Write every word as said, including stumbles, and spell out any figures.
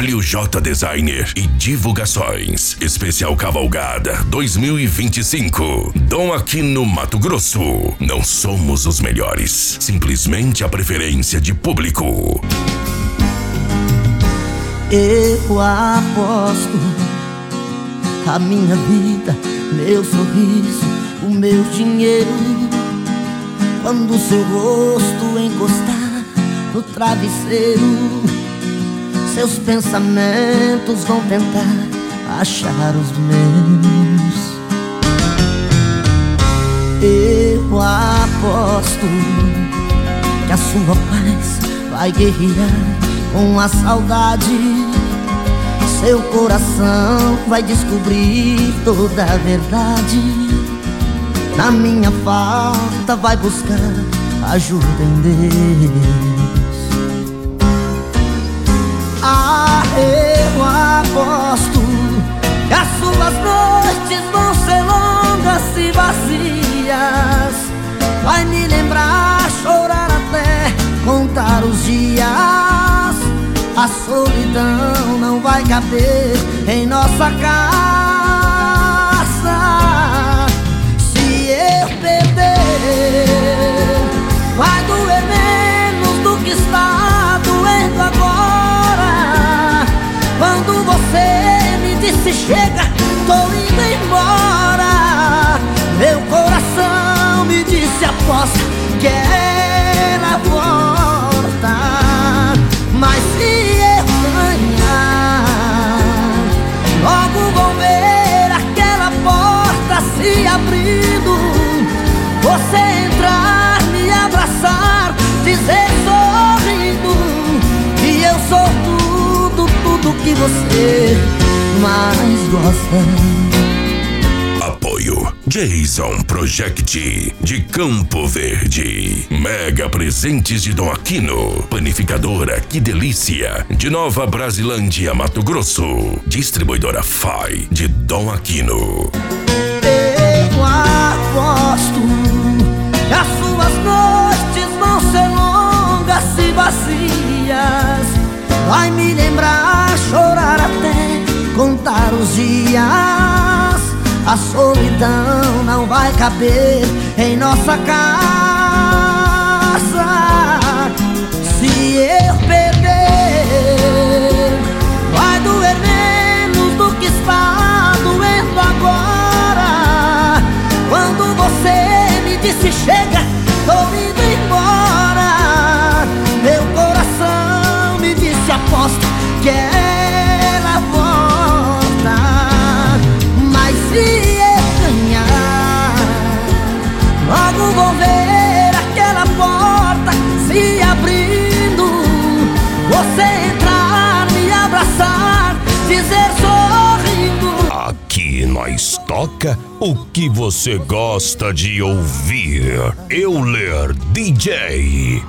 W J Designer e Divulgações. Especial Cavalgada dois mil e vinte e cinco. Dom Aquino, Mato Grosso. Não somos os melhores, simplesmente a preferência de público. Eu aposto a minha vida, meu sorriso, o meu dinheiro, quando seu rosto encostar no travesseiro, seus pensamentos vão tentar achar os meus. Eu aposto que a sua paz vai guerrear com a saudade. Seu coração vai descobrir toda a verdade. Na minha falta vai buscar ajuda em Deus. Ah, eu aposto que as suas noites vão ser longas e vazias. Vai me lembrar, chorar até contar os dias. A solidão não vai caber em nossa casa. Se eu perder, vai doer menos do que está doendo agora. Quando você me disse chega, tô indo embora, meu coração me disse aposta que ela volta. Mas se eu ganhar, logo vou ver aquela porta se abrindo, você entrar, me abraçar, dizer sorrindo que eu sou tudo, tudo que você mais gosta. Apoio Jason Project de Campo Verde. Mega Presentes de Dom Aquino. Panificadora Que Delícia de Nova Brasilândia, Mato Grosso. Distribuidora F A I de Dom Aquino. Eu aposto que as suas noites vão ser longas e vazias. Vai me lembrar, chorar até contar os dias. A solidão não vai caber em nossa casa. Se eu perder, vai doer menos do que está doendo agora. Quando você me disse chega, tô indo embora, meu coração me disse aposta que ela volta. Mas se eu ganhar, logo vou ver aquela porta se abrindo, você entrar, me abraçar, dizer sorrindo. Aqui nós toca o que você gosta de ouvir. Euler D J.